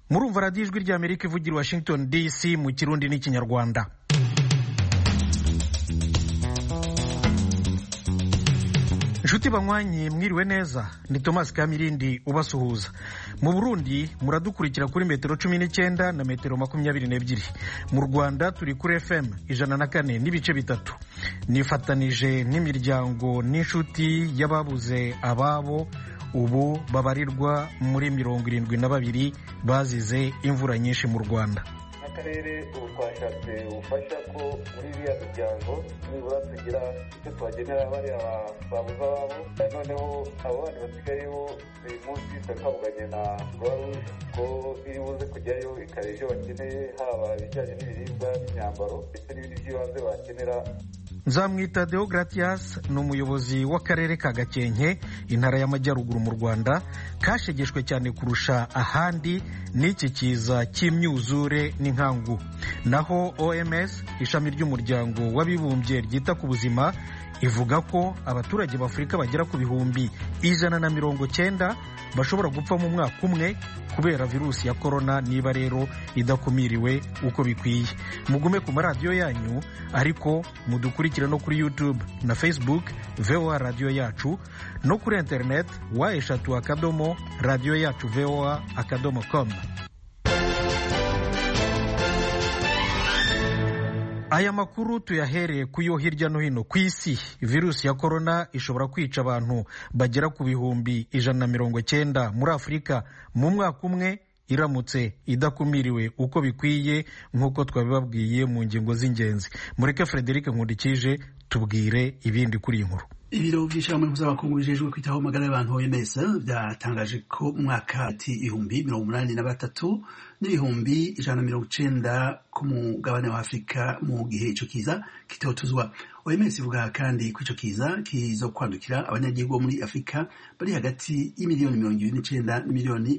murumva radiyo ijwi ry'Amerika ivugira Washington DC mu Kirundi n'Ikinyarwanda. Nshuti banywanyi mwiriwe neza, ni Thomas Kamirindi ubasuhuza. Mu Burundi muradukurikira kuri metero 19 na metero 22. Mu Rwanda turi kuri FM 104 n'ibice bitatu. Nifatanije n'imiryango n'inshuti y'ababuze ababo ubu babarirwa muri 72 bazize imvura nyinshi mu Rwanda. Akarere twashatse ubufasha ko muri iriya miryango nibura tugira icyo tubagenera bariya babuze ababo, noneho abo bandi basigayeho uyu munsi twakavuganye na Croix-Rouge ko iri buze kujyayo ikareba ibyo bakeneye, haba ibijyanye n'ibiribwa n'imyambaro ndetse n'ibindi by'ibanze bakenera. Nzamwita Deogratias ni umuyobozi w'akarere ka Gakenke, intara y'Amajyaruguru mu Rwanda, kashegeshwe cyane kurusha ahandi n'iki kiza cy'imyuzure n'inkangu. Naho OMS, ishami ry'umuryango w'abibumbye ryita ku buzima, ivuga ko abaturage b'Afurika bagera ku bihumbi 190 bashobora gupfa mu mwaka umwe kubera virusi ya korona, niba rero idakumiriwe uko bikwiye. Mugume ku maradiyo yanyu, ariko mudukurikire no kuri YouTube na Facebook VOA Radio Yacu, no kuri internet wa@radioyacu.voa.com. Aya makuru tuyahereye kuyo hirya no hino ku isi. Virusi ya korona ishobora kwica abantu bagera ku bihumbi 190 muri Afurika mu mwaka umwe iramutse idakumiriwe uko bikwiye, nk'uko twabibabwiye mu ngingo z'ingenzi. Mureke Frederic Nkundikije tubwire ibindi kuri iyi nkuru. Ibiro by'ishyirahamwe mpuzamakungu bijejwe kwitaho amagara y'abantu OMS byatangaje ko mu mwaka hagati y'ibihumbi 83 n'ibihumbi 190 ku mugabane wa Afurika mu gihe ico kiza kitotuzwa. OMS ivuga kandi ko ico kiza kizokwandukira abanyagihugu bo muri Afurika bari hagati y'imiliyoni 29 n'imiliyoni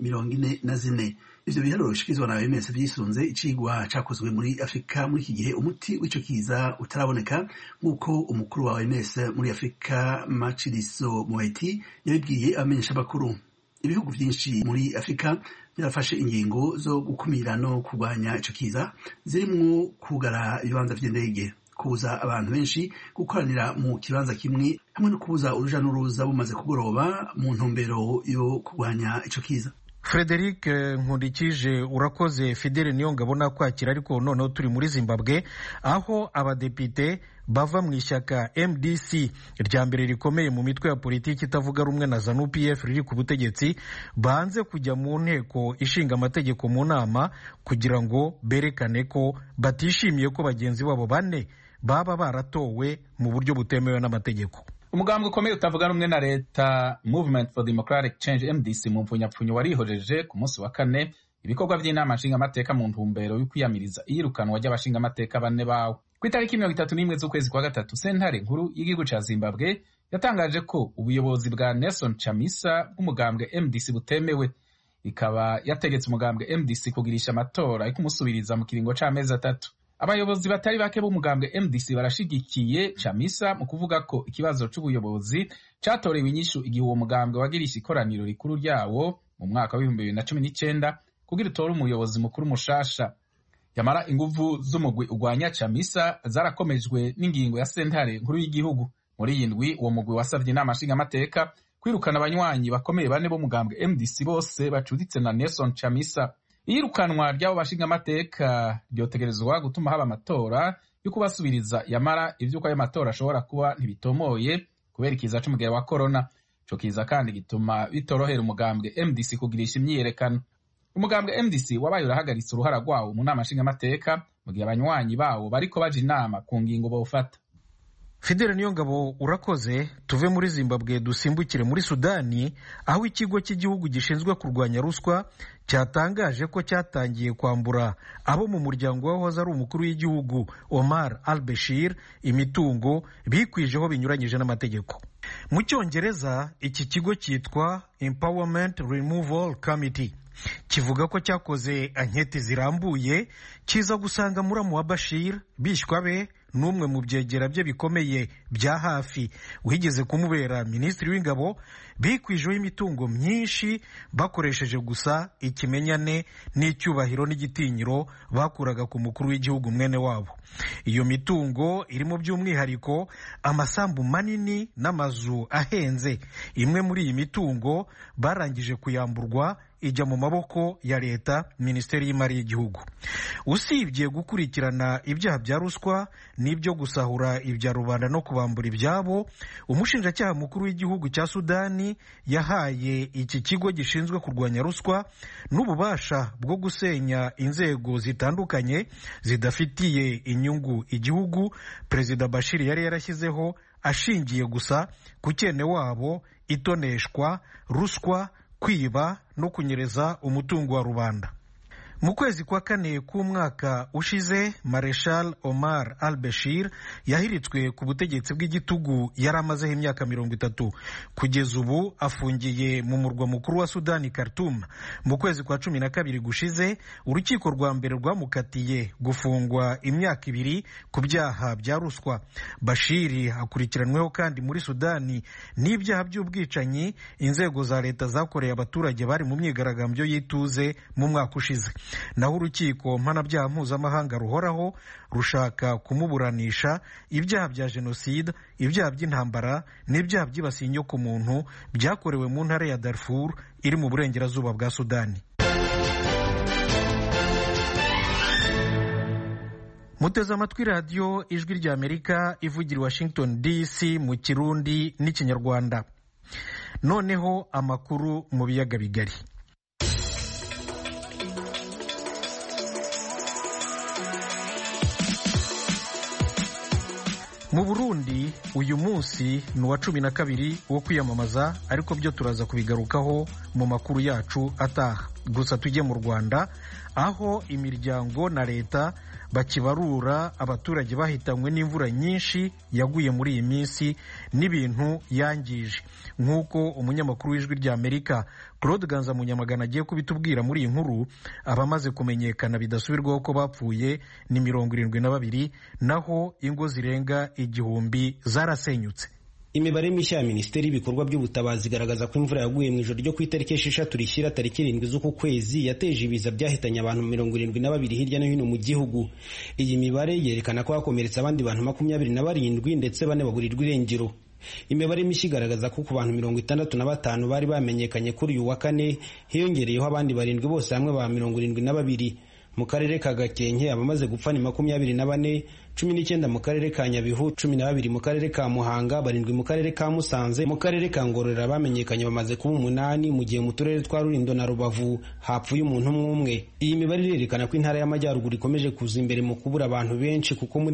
44. Ivyo biharuro bishikizwa na OMS vyisunze icigwa cakozwe muri Afurika muri iki gihe umuti w'ico kiza utaraboneka, nk'uko umukuru wa OMS muri Afurika Matshidiso Moeti yabibwiye abamenyesha bakuru. Ibihugu vyinshi muri Afurika byarafashe ingingo zo gukumira no kurwanya ico kiza, zirimwo kugara ibibanza vy'indege, kubuza abantu benshi gukoranira mu kibanza kimwe, hamwe no kubuza uruja n'uruza bumaze kugoroba mu ntumbero yo kurwanya ico kiza. Frederic Nkundikije urakoze. Fidele Niyongabo nakwakira, ariko noneho turi muri Zimbabwe, aho abadepite bava mu ishyaka MDC rya mbere rikomeye mu mitwe ya politiki itavuga rumwe na ZANU-PF riri ku butegetsi, banze kujya mu nteko ishinga amategeko mu nama kugira ngo berekane ko batishimiye ko bagenzi babo bane baba baratowe mu buryo butemewe n'amategeko. Umugambwe ukomeye utavuga rumwe na leta Movement for Democratic Change MDC mu mpfunyapfunyo warihojeje ku munsi wa kane ibikorwa by'inama nshingamateka mu ntumbero yo kwiyamiriza iyirukanwa ry'abashingamateka bane bawe. Ku itariki 31 z'ukwezi kwa gatatu, sentare nkuru y'igihugu ca Zimbabwe yatangaje ko ubuyobozi bwa Nelson Chamisa bw'umugambwe MDC butemewe. Ikaba yategetse umugambwe MDC kugirisha amatora yo kumusubiriza mu kiringo c'amezi 3. Abayobozi batari bake b'umugambwe MDC barashigikiye Chamisa mu kuvuga ko ikibazo c'ubuyobozi catorewe inyishu igihe uwo mugambwe wagirisha ikoraniro rikuru ryawo mu mwaka wa 2019 kugira utore umuyobozi mukuru mushasha. Yamara inguvu z'umugwi ugwanya Chamisa zarakomejwe n'ingingo ya sentare nkuru y'igihugu. Muri iyi ndwi uwo mugwi wasavye inama nshingamateka kwirukana abanywanyi bakomeye bane b'umugambwe MDC bose bacuditse na Nelson Chamisa. Iyirukanwa ry'abo bashingamateka ryotegerezwa gutuma haba amatora yo kubasubiriza, yamara ivyuko ayo matora ashobora kuba ntibitomoye kubera ikiza c'umugera wa corona. Ico kiza kandi gituma bitorohera umugambwe MDC kugirisha imyiyerekano. Umugambwe MDC wabaye urahagaritse uruhara rwawo mu nama nshingamateka mu gihe abanywanyi bawo bariko baje inama ku ngingo bawufata. Fidele Niyongabo urakoze. Tuve muri Zimbabwe dusimbukire muri Sudani, aho ikigo cy'igihugu gishinzwe kurwanya ruswa cyatangaje ko cyatangiye kwambura abo mu muryango wahoze ari umukuru w'igihugu Omar al-Bashir imitungo bikwijeho binyuranyije n'amategeko. Mu Cyongereza iki kigo cyitwa Empowerment Removal Committee. Kivuga ko cyakoze anketi zirambuye kiza gusanga muramu wa Bashir, bishywa be n'umwe mu byegera bye bikomeye bya hafi wigeze kumubera minisitiri w'ingabo bikwijeho imitungo myinshi bakoresheje gusa ikimenyane n'icyubahiro n'igitinyiro bakuraga ku mukuru w'igihugu mwene wabo. Iyo mitungo irimo by'umwihariko amasambu manini n'amazu ahenze. Imwe muri iyi mitungo barangije kuyamburwa ijya mu maboko ya leta, minisiteri y'imari y'igihugu. Usibye gukurikirana ibyaha bya ruswa n'ibyo gusahura ibya rubanda no kubambura ibyabo, umushinjacyaha mukuru w'igihugu cya Sudani yahaye iki kigo gishinzwe kurwanya ruswa n'ububasha bwo gusenya inzego zitandukanye zidafitiye inyungu igihugu Perezida Bashir yari yarashyizeho, ashingiye gusa ku cyene wabo, itoneshwa, ruswa, kwiba no kunyereza umutungo wa rubanda. Mu kwezi kwa kane k'umwaka ushize, Marshal Omar al-Bashir yahiritswe ku butegetsi bw'igitugu yari amazeho imyaka 30. Kugeza ubu afungiye mu murwa mukuru wa Sudani, Khartoum. Mu kwezi kwa 12 gushize, urukiko rwa mbere rwamukatiye gufungwa imyaka 2 ku byaha bya ruswa. Bashir akurikiranweho kandi muri Sudani n'ibyaha by'ubwicanyi inzego za leta zakoreye abaturage bari mu myigaragambyo y'ituze mu mwaka ushize. Naho urukiko mpanabyaha mpuzamahanga ruhoraho rushaka kumuburanisha ibyaha bya jenoside, ibyaha by'intambara n'ibyaha byibasiye inyokomuntu byakorewe mu ntara ya Darfur iri mu burengerazuba bwa Sudani. Muteze amatwi radiyo Ijwi ry'Amerika ivugira i Washington DC mu Kirundi n'Ikinyarwanda. Noneho amakuru mu biyaga bigari. Mu Burundi uyu munsi ni uwa 12 wo kwiyamamaza, ariko byo turaza kubigarukaho mu makuru yacu ataha. Gusa tujye mu Rwanda, aho imiryango na leta bakibarura abaturage bahitanywe n'imvura nyinshi yaguye muri iyi minsi n'ibintu yangije, nk'uko umunyamakuru w'Ijwi ry'Amerika Claude Ganza Munyamagana agiye kubitubwira muri iyi nkuru. Abamaze kumenyekana bidasubirwaho ko bapfuye ni 72, naho ingo zirenga 1000 zarasenyutse. Imibare mishya ya Minisiteri y'ibikorwa by'ubutabazi igaragaza ko imvura yaguye mu ijoro ryo ku itariki 6 rishyira tariki 7 z'uku kwezi yateje ibiza byahitanye abantu 72 hirya no hino mu gihugu. Iyi mibare yerekana ko hakomeretse abandi bantu 27 ndetse bane baburirwa irengero. Imibare mishya igaragaza ko ku bantu 65 bari bamenyekanye kuri uyu wa kane hiyongereyeho abandi 7 bose hamwe ba 72. Mu karere ka Gakenke abamaze gupfa ni 24, 19 mu karere ka Nyabihu, 12 mu karere ka Muhanga, 7 mu karere ka Musanze. Mu karere ka Ngororera bamenyekanye bamaze kuba 8, mu gihe mu turere twa Rulindo na Rubavu hapfuye umuntu umwe. Iyi mibare irerekana ko intara y'Amajyaruguru ikomeje kuza imbere mu kubura abantu benshi, kuko muri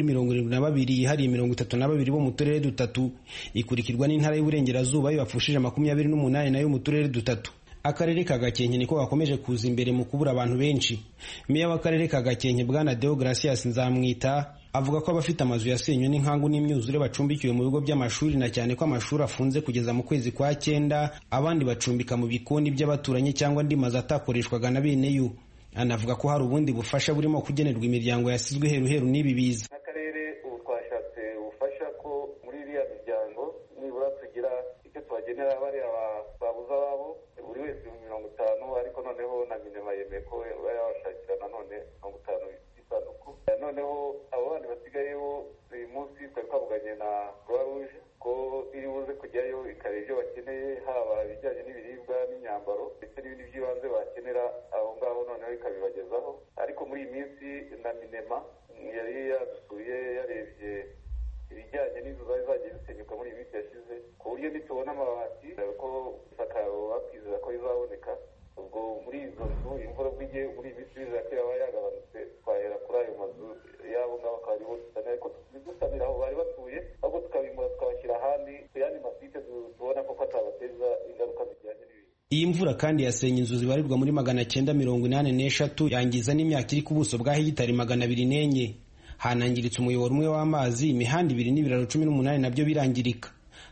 72 hari 32 bo mu turere dutatu, ikurikirwa n'intara y'Uburengerazuba yabapfushije 28 nayo mu turere dutatu. Akarere ka Gakenke niko gakomeje kuza imbere mu kubura abantu benshi. Meya w'akarere ka Gakenke Bwana Deogracias Nzamwita avuga ko abafite amazu yasenywe n'inkangu n'imyuzure bacumbikiwe mu bigo by'amashuri, na cyane ko amashuri afunze kugeza mu kwezi kwa 9, abandi bacumbika mu bikoni by'abaturanyi cyangwa andi mazu atakoreshwaga na bene yo. Anavuga ko hari ubundi bufasha burimo kugenerwa imiryango yasizwe heruheru n'ibi biza. Akarere ubu twashatse ubufasha ko muri iriya miryango nibura tugira icyo twagenera bari babuza babo buri wese 50, ariko noneho na minema yemeye ko yabashakira nanone 50 isanduku. Noneho abo bandi basigayeho uyu munsi twari twavuganye na Croix Rouge ko iri buze kujyayo ikareba ibyo bakeneye, haba ibijyanye n'ibiribwa n'imyambaro ndetse n'ibindi by'ibanze bakenera aho ngaho, noneho ikabibagezaho. Ariko muri iyi minsi na minema yari yadusuye yarebye ibijyanye n'inzu zari zagiye zisenyuka muri iyi minsi yashize, ku buryo nitubona amabati ko isakaro bakwizeza ko rizaboneka. Ubwo muri izo nzu imvura bw'igihe muri iyi minsi bizera ko yaba yagabanutse, twahera kuri ayo mazu yabo ngabo akaba ariho dusanira, ariko dusanira aho bari batuye, ahubwo tukabimura tukabashyira ahandi ku yandi masite tubona ko atabateza ingaruka zijyanye n'ibintu. Iyi mvura kandi yasenye inzu zibarirwa muri 983, yangiza n'imyaka iri ku buso bwa hegitari 204. Hanangiritse umuyoboro umwe w'amazi, imihanda 2 n'ibiraro 18 nabyo birangirika.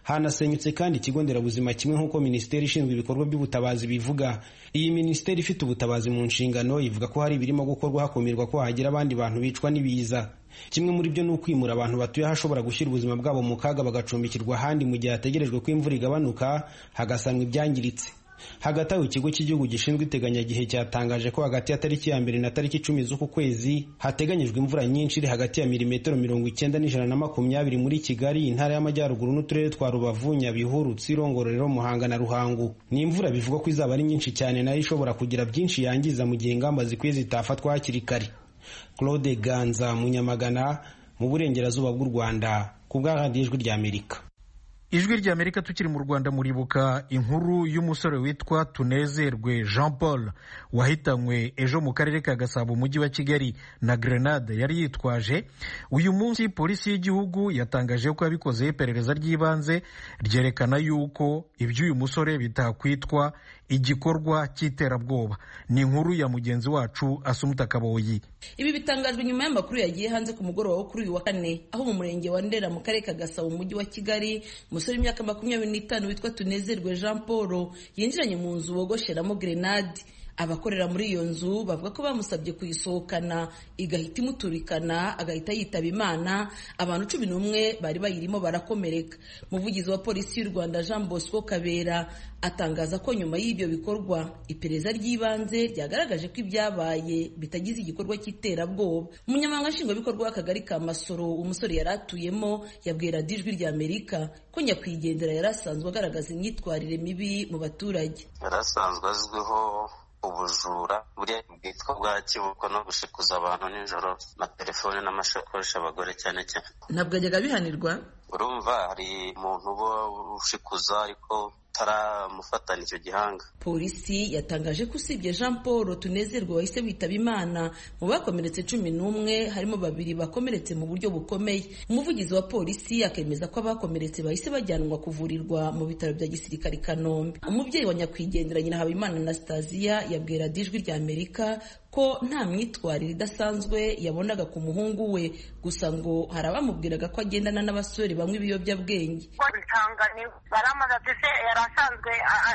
Hanasenyutse kandi ikigo nderabuzima kimwe nk'uko minisiteri ishinzwe ibikorwa by'ubutabazi bivuga. Iyi minisiteri ifite ubutabazi mu nshingano ivuga ko hari ibirimo gukorwa hakumirwa ko hagira abandi bantu bicwa n'ibiza. Kimwe muri byo ni ukwimura abantu batuye ahashobora gushyira ubuzima bwabo mu kaga bagacumbikirwa ahandi mu gihe hategerejwe ko imvura igabanuka hagasanwa ibyangiritse. Hagati aho ikigo cy'igihugu gishinzwe iteganyagihe cyatangaje ko hagati ya tariki ya 2 na tariki 10 z'uku kwezi hateganyijwe imvura nyinshi iri hagati ya milimetero 90 n'120 muri Kigali, intara y'Amajyaruguru n'uturere twa Rubavu, Nyabihu, Rutsiro, Ngororero, Muhanga na Ruhango. Ni imvura bivugwa ko izaba ari nyinshi cyane nayo ishobora kugira byinshi yangiza mu gihe ingamba zikwiye zitafatwa hakiri kare. Claude Ganza, Munyamagana, mu burengerazuba bw'u Rwanda, ku bwa Radio Ijwi ry'Amerika. Ijwi ry'Amerika tukiri mu Rwanda muribuka inkuru y'umusore witwa Tunezerwe Jean Paul wahitanywe ejo mu karere ka Gasabo umujyi wa Kigali na grenade yari yitwaje. Uyu munsi polisi y'igihugu yatangaje ko yabikoze iperereza ry'ibanze ryerekana yuko iby'uyu musore bitakwitwa igikorwa cy'iterabwoba. Ni inkuru ya mugenzi wacu Asumuta Kaboyi. Ibi bitangajwe nyuma y'amakuru yagiye hanze ku mugoroba wo kuri uyu wa kane aho mu murenge wa Ndera mu karere ka Gasabo umujyi wa Kigali umusore w'imyaka 25 witwa Tunezerwe Jean Paul yinjiranye mu nzu bogosheramo grenade. Abakorera muri iyo nzu bavuga ko bamusabye kuyisohokana igahita imuturikana agahita yitaba Imana. Abantu 11 bari bayirimo barakomereka. Umuvugizi wa polisi y'u Rwanda Jean Bosco Kabera atangaza ko nyuma y'ibyo bikorwa iperereza ry'ibanze ryagaragaje ko ibyabaye bitagize igikorwa cy'iterabwoba. Umunyamabanga nshingwabikorwa w'akagari ka Masoro umusore yari atuyemo yabwira Ijwi ry'Amerika ko nyakwigendera yari asanzwe agaragaza imyitwarire mibi mu baturage. Yari asanzwe azwiho ubujura bwitwa bwa kibuko no gushikuza abantu nijoro na telefone n'amashakoshi abagore cyane cyane. Ntabwo ajyaga bihanirwa. Urumva hari umuntu uba ushikuza ariko taramufatana icyo gihanga. Polisi yatangaje ko usibye Jean Paul Tunezerwe wahise witaba Imana mu bakomeretse 11 harimo 2 bakomeretse mu buryo bukomeye. Umuvugizi wa polisi akemeza ko abakomeretse bahise bajyanwa kuvurirwa mu bitaro bya gisirikare Kanombe. Umubyeyi wa nyakwigendera nyina Habimana Anastasia yabwira Ijwi ry'Amerika ko nta myitwarire idasanzwe yabonaga ku muhungu we, gusa ngo hari abamubwiraga ko agendana n'abasore bamwe ibiyobyabwenge. Baramudatse yarasanzwe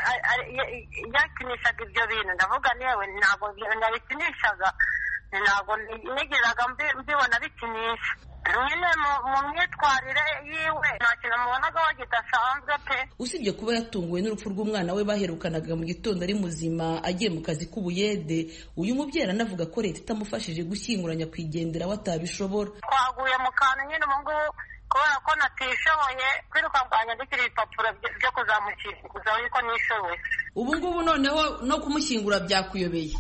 yakinishaga ibyo bintu, ndavuga niwe ntabwo nabikinishaga, ntabwo nigeraga mbibona bikinisha. Nyine mu myitwarire yiwe nta kintu mubonaga kidasanzwe pe. Usibye kuba yatunguwe n'urupfu rw'umwana we baherukanaga mu gitondo ari muzima agiye mu kazi k'ubuyede, uyu mubyeyi anavuga ko leta itamufashije gushyingura nyakwigendera watabishobora. Twaguye mu kantu nyine ubu ngubu kubera ko natishoboye kwiruka kwanyandikira ibipapuro byo kuzamushyinguza ariko nishoboye. Ubu ngubu noneho no kumushyingura byakuyobeye?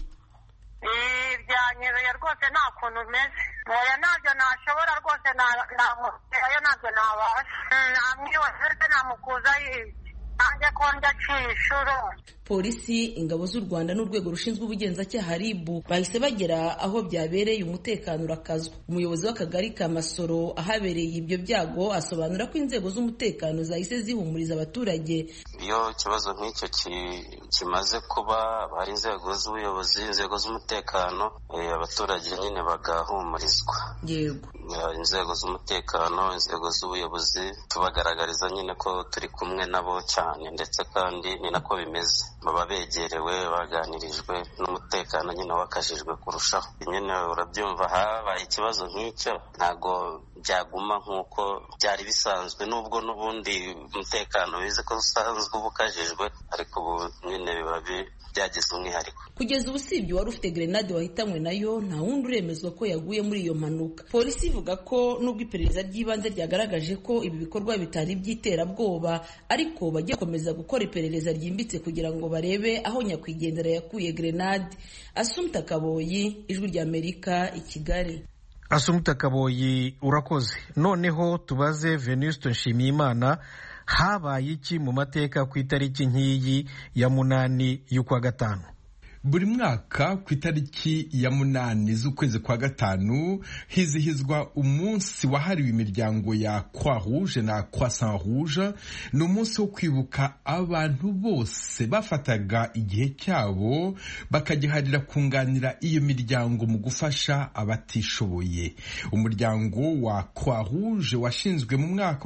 Byanyereye rwose nta kuntu umeze. Oya ntabyo nashobora rwose oya ntabyo nabasha. Namwiwe wese namukuza nanjye ko ndaciye inshuro. Polisi, ingabo z'u Rwanda n'urwego rushinzwe ubugenzacyaha RIB bahise bagera aho byabereye umutekano urakazwa. Umuyobozi w'akagari ka Masoro ahabereye ibyo byago asobanura ko inzego z'umutekano zahise zihumuriza abaturage. Iyo ikibazo nk'icyo kimaze kuba hari inzego z'ubuyobozi, inzego z'umutekano, abaturage nyine bagahumurizwa. Yego. Inzego z'umutekano, inzego z'ubuyobozi tubagaragariza nyine ko turi kumwe nabo cyane, ndetse kandi ni nako bimeze. Baba begerewe baganirijwe n'umutekano nyine wakajijwe kurushaho. Nyine urabyumva habaye ikibazo nk'icyo ntago byaguma nk'uko byari bisanzwe, nubwo n'ubundi umutekano bize ko usanzwe ubukajijwe, ariko ubu nyine biba byagize umwihariko. Kugeza ubu usibye wari ufite grenade wahitanywe nayo nta wundi uremezwa ko yaguye muri iyo mpanuka. Polisi ivuga ko nubwo iperereza ry'ibanze ryagaragaje ko ibi bikorwa bitari by'iterabwoba, ariko bagiye gukomeza gukora iperereza ryimbitse kugira ngo barebe aho nyakwigendera yakuye grenade. Asumuta Kaboyi, Ijwi ry'Amerika, i Kigali. Asumuta Kaboyi urakoze. Noneho tubaze Venuste Nshimiyimana, habaye iki mu mateka ku itariki nk'iyi ya 8 y'ukwa gatanu? buri mwaka ku itariki ya 8 z'ukwezi kwa gatanu hizihizwa umunsi wahariwe imiryango ya Croix Rouge na Croissant Rouge. ni umunsi wo kwibuka abantu bose bafataga igihe cyabo bakagiharira kunganira iyo miryango mu gufasha abatishoboye. umuryango wa Croix Rouge washinzwe mu mwaka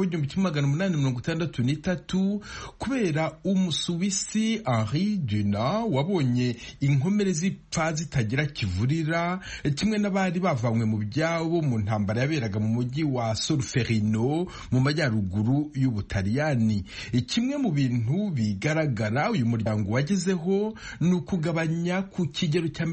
w'1863 kubera umusuwisi Henri Dunant wabonye inkomere zipfa zitagira kivurira, kimwe n'abari bavanywe mu byabo mu ntambara yaberaga mu mujyi wa Solferino mu majyaruguru y'Ubutaliyani. kimwe mu bintu bigaragara uyu muryango wagezeho ni ukugabanya ku kigero cya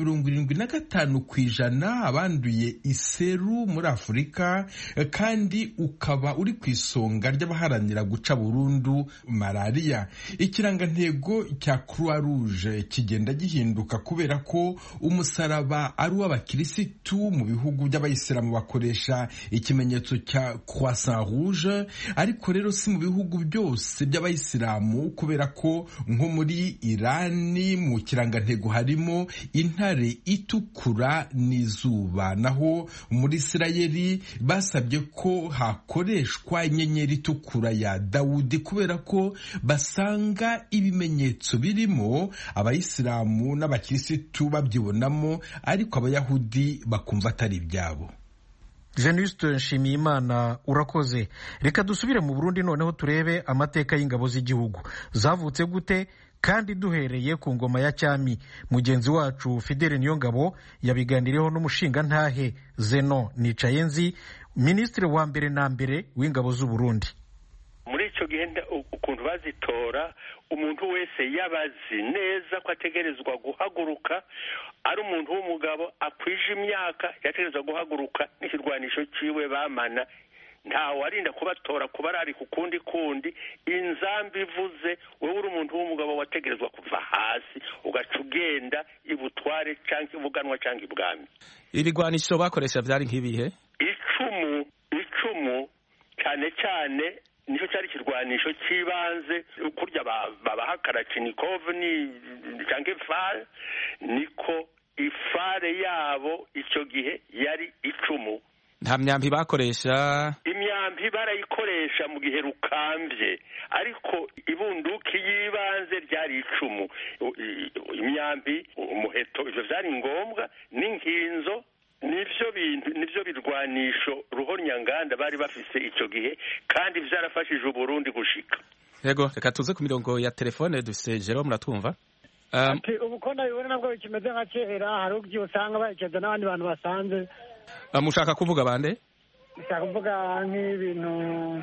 75% abanduye iseru muri Afurika, kandi ukaba uri ku isonga ry'abaharanira guca burundu malaria. ikirangantego cya Croix Rouge kigenda gihinduka kubera ko umusaraba ari uw'abakirisitu. mu bihugu by'abayisilamu bakoresha ikimenyetso cya Croissant Rouge, ariko rero si mu bihugu byose by'abayisilamu kubera ko nko muri Irani mu kirangantego harimo intare itukura n'izuba, naho muri Isirayeli basabye ko hakoreshwa inyenyeri itukura ya Dawudi kubera ko basanga ibimenyetso birimo abayisilamu n'abakirisitu babyibonamo, ariko abayahudi bakumva atari ibyabo. Venuste Nshimiyimana, urakoze. Reka dusubire mu Burundi noneho turebe amateka y'ingabo z'igihugu zavutse gute, kandi duhereye ku ngoma ya cyami. Mugenzi wacu Fidele Niyongabo yabiganiriyeho n'umushingantahe Zeno Nicayenzi, minisitiri wa mbere na mbere w'ingabo z'u Burundi. Muri icyo gihe ukuntu bazitora, umuntu wese yabazi neza ko ategerezwa guhaguruka, ari umuntu w'umugabo akwije imyaka yategerezwa guhaguruka n'ikirwanisho ciwe bamana. ntawe arinda kubatora kuba ari ku kundi inzambi ivuze, wowe uri umuntu w'umugabo wategerezwa kuva hasi ugaca ugenda ibutware cyangwa ibuganwa cyangwa ibwami. Ibigwanisho bakoresha byari nk'ibihe? icumu cyane cyane nicyo cyari ikirwanisho cy'ibanze. kurya babaha Kalashnikov ni cyangwa ifare, niko ifare yabo icyo gihe yari icumu. Nta myambi bakoresha? Imyambi barayikoresha mu gihe rukambye, ariko ibunduki y'ibanze ryari icumu. Imyambi, umuheto, ivyo vyari ngombwa, n'inkinzo, nivyo birwanisho ruhonyanganda bari bafise icyo gihe, kandi vyarafashije Uburundi gushika. Yego, reka tuze ku mirongo ya telefone dufise Jerome, muratwumva? Ati ubu ko ndabibona nabwo bikimeze nka kera, hari ubwo usanga bayikeza n'abandi bantu basanze. Mushaka kuvuga bande? Mushaka kuvuga nk'ibintu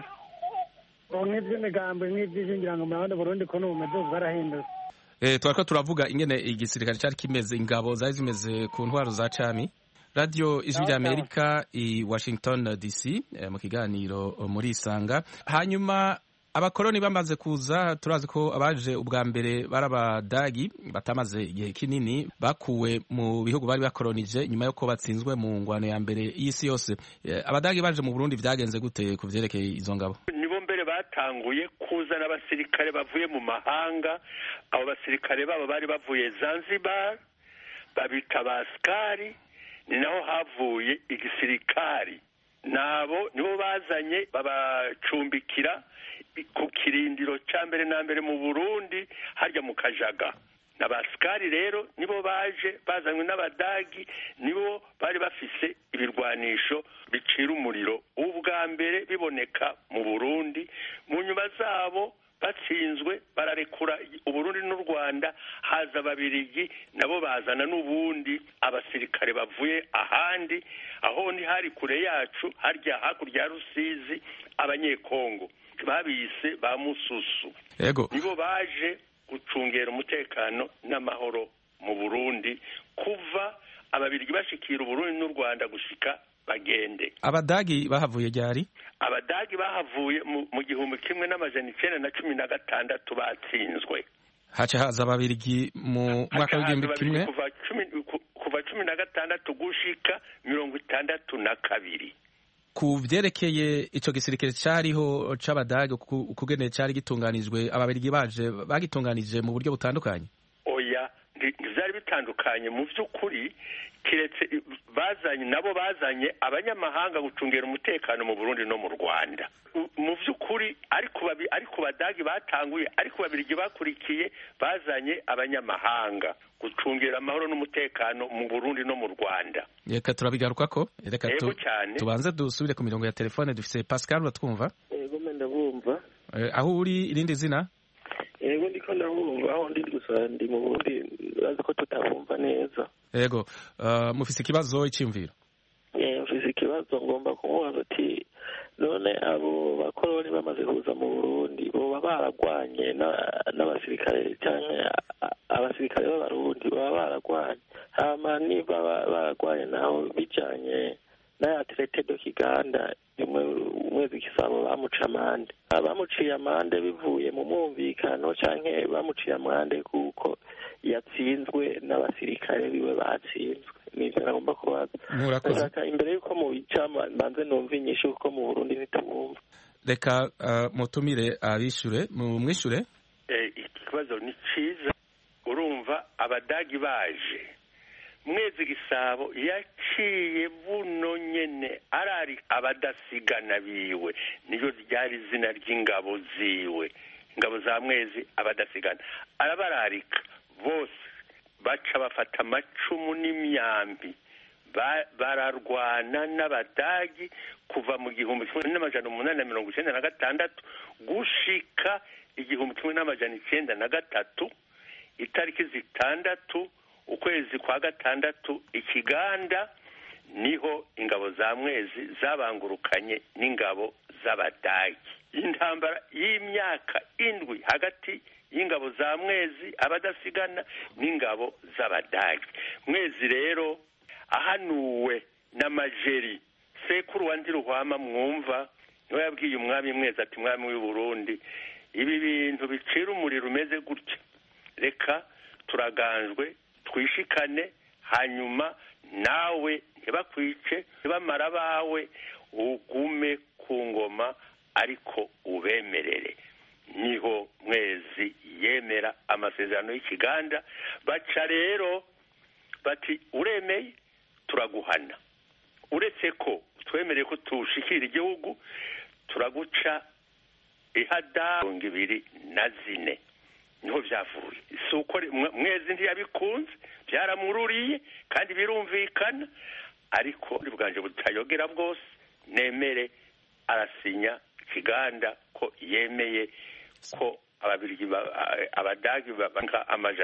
nk'iby'imigambi nk'iby'ishingirango mu Rwanda Burundi ko n'ubumeze bwarahindutse. Twariko turavuga ingene igisirikare cyari kimeze, ingabo zari zimeze ku ntwaro za cami. Radio Ijwi ry'Amerika i Washington DC mu kiganiro muri Isanga. Hanyuma abakoroni bamaze kuza, turazi ko abaje ubwa mbere barabadagi batamaze igihe kinini, bakuwe mu bihugu bari bakoronije nyuma yo ko batsinzwe mu ngwano ya mbere y'isi yose. Abadagi baje mu Burundi vyagenze gute ku vyerekeye izo ngabo? Nibo mbere batanguye kuzana abasirikare bavuye mu mahanga. Abo basirikare babo bari bavuye Zanzibar, babita baskari, ni naho havuye igisirikari. Nabo nibo bazanye babacumbikira ku kirindiro cya mbere na mbere mu Burundi harya mu Kajaga. N'abasikari rero nibo baje bazanywe n'abadagi, nibo bari bafise ibirwanisho bicira umuriro ubwa mbere biboneka mu Burundi. Mu nyuma zabo batsinzwe bararekura Uburundi n'u Rwanda, haza Ababirigi nabo bazana n'ubundi abasirikare bavuye ahandi, aho ni hari kure yacu harya hakurya ya Rusizi, abanyekongo babise ba Mususu. Yego, nibo baje gucungera umutekano n'amahoro mu Burundi kuva Ababirigi bashikira Uburundi n'u Rwanda gushika bagende. Abadagi bahavuye ryari? Abadagi bahavuye mu 1916 batsinzwe. Haca haza Ababirigi mu mwaka w'igihumbi kimwe kuva 16 gushika 62. Ku vyerekeye ico gisirikare cariho c'Abadagi ukugene cari gitunganijwe, Ababirigi baje bagitunganije mu buryo butandukanye? Oya, ntibyari bitandukanye mu by'ukuri, kiretse bazanye abanyamahanga gucungera umutekano mu Burundi no mu Rwanda. Mu by'ukuri ariko badagi batanguye, ariko babirigi bakurikiye bazanye abanyamahanga gucungera amahoro n'umutekano mu Burundi no mu Rwanda. Reka turabigaruka ko reka tubanze dusubire ku mirongo ya telefone. Dufise Pascal, uratwumva? Yego ndabumva. Aho uri, irindi zina? Yego ndiko ndabumva, aho ndi gusa ndi mu Burundi, bazi ko tutabumva neza. Yego, mufise ikibazo icyumviro? Mufise ikibazo ngomba kumubaza ati none abo bakoroni bamaze kuza mu Burundi boba baragwanye n'abasirikare cyangwa abasirikare b'abarundi baba baragwanye, hama niba baragwanye naho bijanye n'aya traité de Kiganda umwezi Gisabo bamuca amande, abamuciye amande bivuye mu mwumvikano canke bamuciye amande kuko yatsinzwe n'abasirikare biwe batsinzwe? Nivyo nagomba kubaza. Ndashaka imbere yuko mu bicama mbanze numva inyishu kuko mu Burundi ntitubumva. Reka mutumire abishure mumwishure. Ikibazo ni ciza. Urumva abadagi baje mwezi Gisabo yaciye buno nyene arari abadasigana biwe, niyo ryari izina ry'ingabo ziwe, ingabo za mwezi abadasigana. Arabararika bose baca bafata amacumu n'imyambi bararwana n'abadagi kuva mu 1896 gushika 1903 itariki 6 ukwezi kwa gatandatu Ikiganda niho ingabo za mwezi zabangurukanye n'ingabo z'abadagi. Intambara y'imyaka 7 hagati y'ingabo za mwezi abadasigana n'ingabo z'abadagi. Mwezi rero ahanuwe n'amajeri sekuru wa Ndiruhwama mwumva niwe yabwiye umwami mwezi ati mwami w'u Burundi, ibi bintu bicira umuriro umeze gutya, reka turaganjwe twishikane, hanyuma nawe ntibakwice, ntibamara bawe ugume ku ngoma ariko ubemerere. Niho mwezi yemera amasezerano y'Ikiganda, baca rero bati uremeye turaguhana, uretse ko twemereye ko tushikira igihugu turaguca ihada 24. Niho byavuye. Suko mwezi ntiyabikunze, byaramururiye kandi birumvikana, ariko bwanje butayogera bwose nemere arasinya Kiganda ko yemeye ko abadagi babanka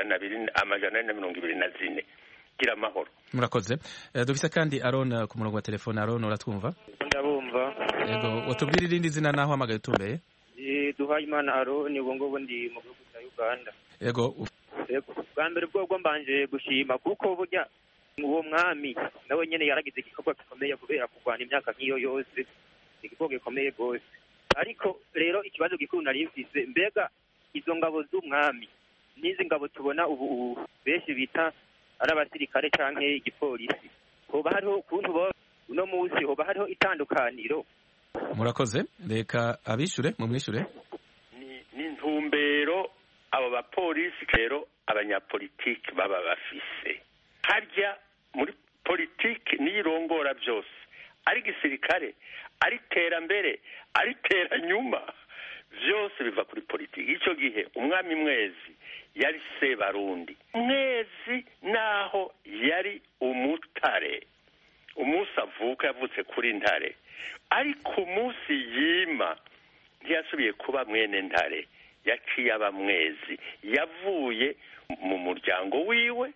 224. Gira amahoro. Murakoze. Dufise kandi Aron ku murongo wa telefone. Aron, uratwumva? Ndabumva. Yego, watubwira irindi zina naho hamagaye utumbeye? Duhayimana Aron, ubwo ndi mu gihugu cya Uganda. Yego. Bwa mbere bwo mbanje gushima kuko burya uwo mwami nawe nyene yaragize igikorwa gikomeye kubera kurwana imyaka nk'iyo yose, igikorwa gikomeye gose. Ariko rero ikibazo gikuru nari mfise, mbega izo ngabo z'umwami n'izi ngabo tubona ubu benshi bita ari abasirikare canke igipolisi, hoba hariho ukuntu uno munsi hoba hariho itandukaniro? Murakoze. Reka abishure mumwishure. Ni ntumbero abo bapolisi rero abanyapolitiki baba bafise. Harya muri politiki niyirongora byose, ari gisirikare, ari terambere, ari teranyuma, byose biva kuri politiki. Icyo gihe umwami mwezi yari Sebarundi. Mwezi naho yari umutare, umunsi avuka yavutse kuri ntare, ariko umunsi yima ntiyasubiye kuba mwene ntare, yaciye aba mwezi. Yavuye mu muryango wiwe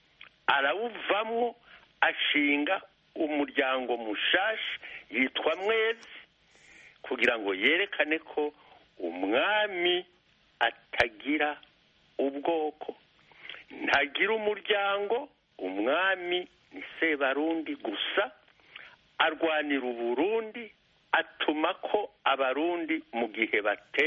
arawuvamwo ashinga umuryango mushasha yitwa mwezi, kugira ngo yerekane ko umwami atagira ubwoko, ntagira umuryango, umwami ni Sebarundi gusa, arwanira Uburundi, atuma ko abarundi mu gihe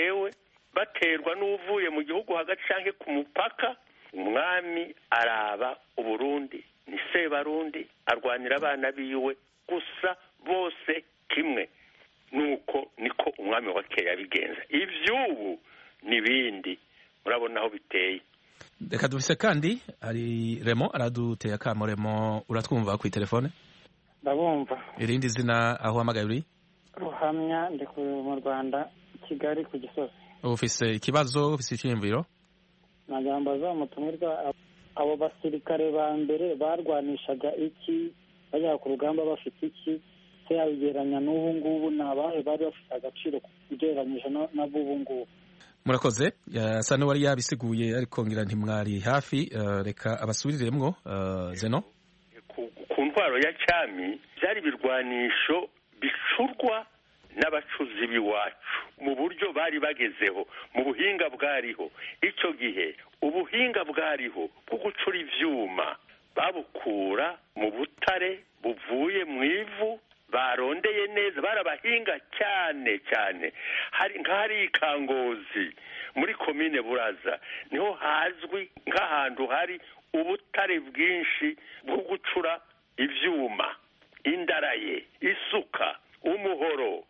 baterwa n'uvuye mu gihugu hagati canke ku mupaka, umwami araba Uburundi ni Sebarundi, arwanira abana biwe gusa bose kimwe. Nuko niko umwami wa kera yabigenza. Ivyubu nibindi murabona aho biteye. reka dufise kandi hari Remo araduteye akamo. Remo, uratwumva ku telefone? Ndabumva. Irindi zina aho hamagaye uri? Ruhamya, ndi mu Rwanda, Kigali ku Gisozi. Ufise ikibazo, ufise icyiyumviro? Nagambaza umutumirwa, abo basirikare ba mbere barwanishaga iki, bajya ku rugamba bafite iki, se yabigeranya n'ubu ngubu nabahe bari bafite agaciro ugereranyije n'abubu ngubu? Murakoze. Yasa n'uwari yabisiguye ariko ngira ntimwari hafi. Reka abasubiriremwo. Zeno, ku ntwaro ya cyami byari ibirwanisho bicurwa n'abacuzi b'iwacu mu buryo bari bagezeho, mu buhinga bwariho icyo gihe. Ubuhinga bwariho bwo gucura ivyuma babukura mu butare buvuye mu ivu, barondeye neza, barabahinga cyane cyane. Hari Ikangozi muri komine Buraza niho hazwi nk'ahantu hari ubutare bwinshi bwo gucura ivyuma, indaraye, isuka, umuhoro,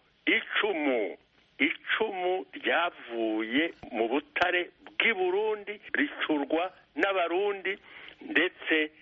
icumu ryavuye mu butare bw'i Burundi ricurwa n'abarundi, ndetse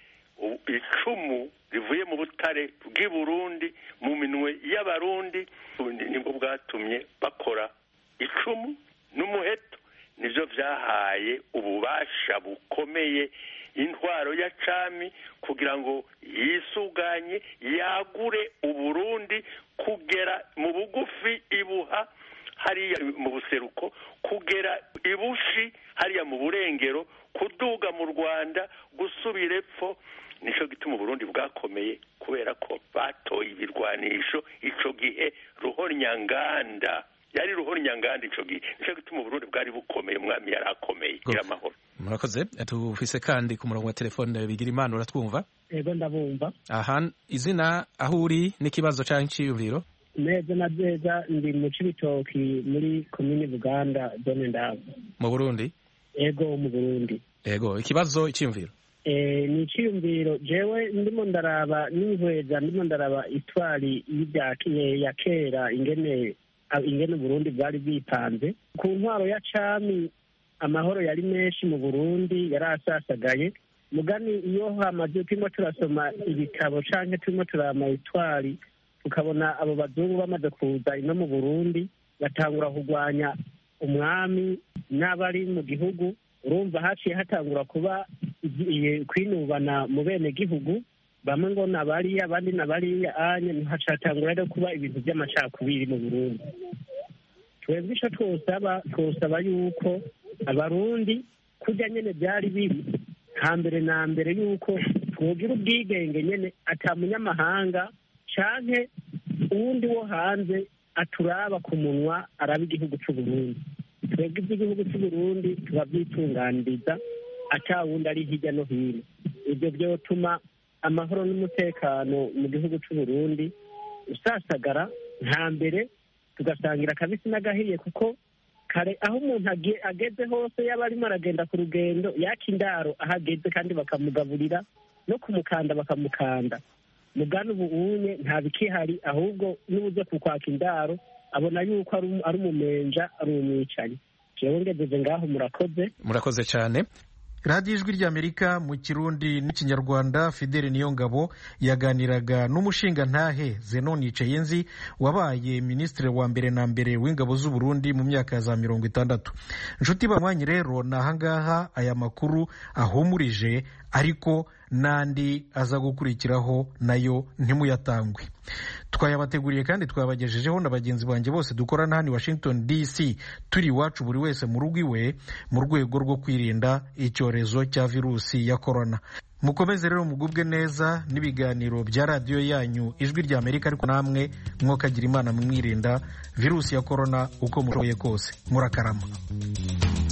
icumu rivuye mu butare bw'i Burundi mu minwe y'abarundi nibwo bwatumye bakora icumu n'umuheto. Nivyo vyahaye ububasha bukomeye intwaro ya cami kugira ngo yisuganye, yagure Uburundi kugera mu bugufi ibuha hariya mu buseruko, kugera ibushi hariya mu burengero, kuduga mu Rwanda, gusubira epfo. Nico gituma Burundi bwakomeye, kubera ko batoye ibirwanisho ico gihe. Ruhonyanganda yari Ruhonyanganda ico gihe, nico gituma Burundi bwari bukomeye, umwami yari akomeye. Gira amahoro. Murakoze. Tufise kandi ku murongo wa telefone Bigirimana, uratwumva? Yego ndabumva. Aha, izina aho uri n'ikibazo canke iciyumviro? Neza na neza ndi mu Cibitoki muri komine Buganda, zone Ndava. Mu Burundi? Yego, mu Burundi. Yego, ikibazo iciyumviro? Ni iciyumviro, jewe ndimo ndaraba n'ihweza, ndimo ndaraba itwari ya kera ingene Burundi bwari bwipanze. Ku ntwaro ya cami amahoro yari menshi mu Burundi, yari asasagaye. Mugani iyo hamaze turimo turasoma ibitabo canke turimo turama itwari, tukabona abo bazungu bamaze kuza ino mu Burundi, batangura kurwanya umwami n'abari mu gihugu. Urumva haciye hatangura kuba kwinubana mu bene gihugu, bamwe ngo nabariya abandi nabariya anye, ntihacatangura rero kuba ibintu by'amacakubiri mu Burundi. Twebwe ico twosaba yuko abarundi kurya nyene byari biri hambere na mbere, yuko twogira ubwigenge nyene, ata munyamahanga canke uwundi wo hanze aturaba ku munwa araba igihugu c'Uburundi. Twebwe iby'igihugu c'Uburundi tubavyitunganiriza, ata wundi ari hirya no hino. Ibyo byotuma amahoro n'umutekano mu gihugu c'Uburundi usasagara nta mbere, tugasangira akabisi n'agahiye, kuko kare aho umuntu ageze hose, yaba arimo aragenda ku rugendo, yaka indaro aho ageze kandi bakamugaburira, no kumukanda bakamukanda. Mugana ubu unye nta bikihari, ahubwo n'ubuze kukwaka indaro abona yuko ari umumenja, ari umwicanyi. Jewe ngejeje ngaho. Murakoze cyane. radiyo ijwi ry'Amerika mu Kirundi n'Ikinyarwanda. Fidele Niyongabo yaganiraga n'umushingantahe Zenon Niceyenzi wabaye minisitiri wa mbere na mbere w'ingabo z'u Burundi mu myaka ya za 60. Inshuti banywanyi rero, ni ahangaha aya makuru ahumurije, ariko n'andi aza gukurikiraho nayo ntimuyatangwe. Twayabateguriye kandi twabagejejeho na bagenzi banjye bose dukorana hano i Washington DC, turi iwacu buri wese mu rugo iwe, mu rwego rwo kwirinda icyorezo cya virusi ya korona. Mukomeze rero mugubwe neza n'ibiganiro bya radiyo yanyu ijwi ry'Amerika, ariko namwe mwokagira Imana mwirinda virusi ya korona uko mushoboye kose. Murakarama.